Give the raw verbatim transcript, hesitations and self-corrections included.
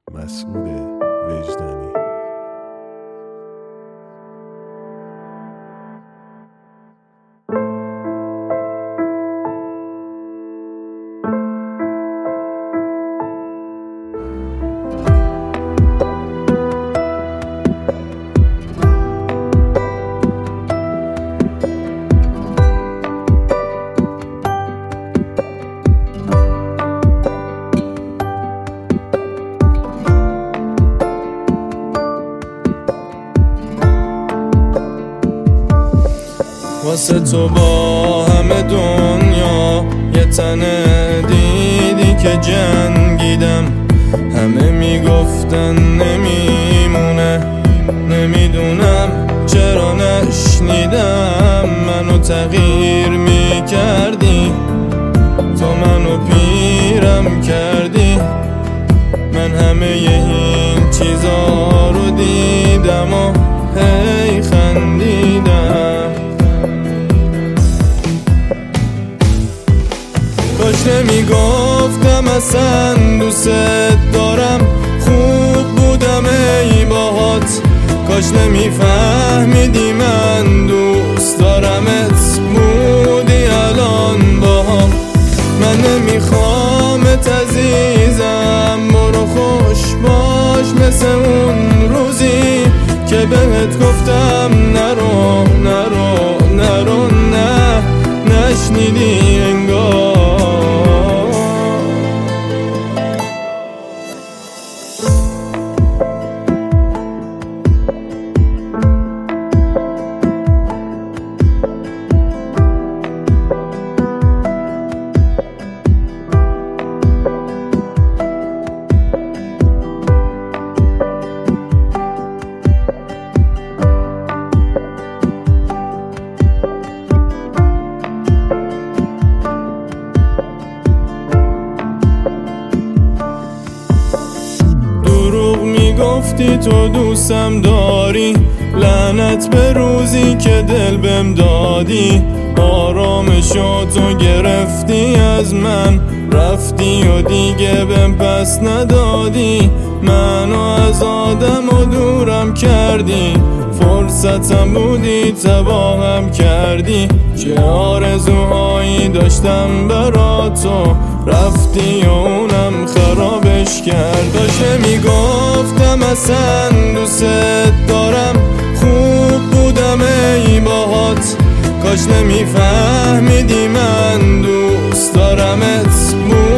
مسعود وجدانی. واسه تو با همه دنیا یه تنه دیدی که جنگیدم. همه میگفتن نمیمونه، نمیدونم چرا نشنیدم. منو تغییر میکردی، تو منو پیرم کردی. من همه این چیزا رو دیدم و هی خندیدم. کاش نمیگفتم اصلا دوست دارم، خوب بودم ای باهات. کاش نمیفهمیدی من دوست دارمت، بودی الان باهم. من نمیخوامت عزیزم، برو خوش باش مثل اون روزی که بهت گفتم نرو نرو نرو. نه نشنیدی انگار. گفتی تو دوستم داری، لعنت به روزی که دل بهم دادی. آرامشو تو گرفتی از من، رفتی و دیگه بهم پس ندادی. منو از آدم و دورم کردی، فرصتم بودی تباهم کردی. چه آرزوهایی داشتم برا تو، رفتی و اونم خرابش کرد. داشت نمیگفتم اصلا دوست دارم، خوب بودم ای باهات. کاش نمیفهمیدی من دوست دارمت.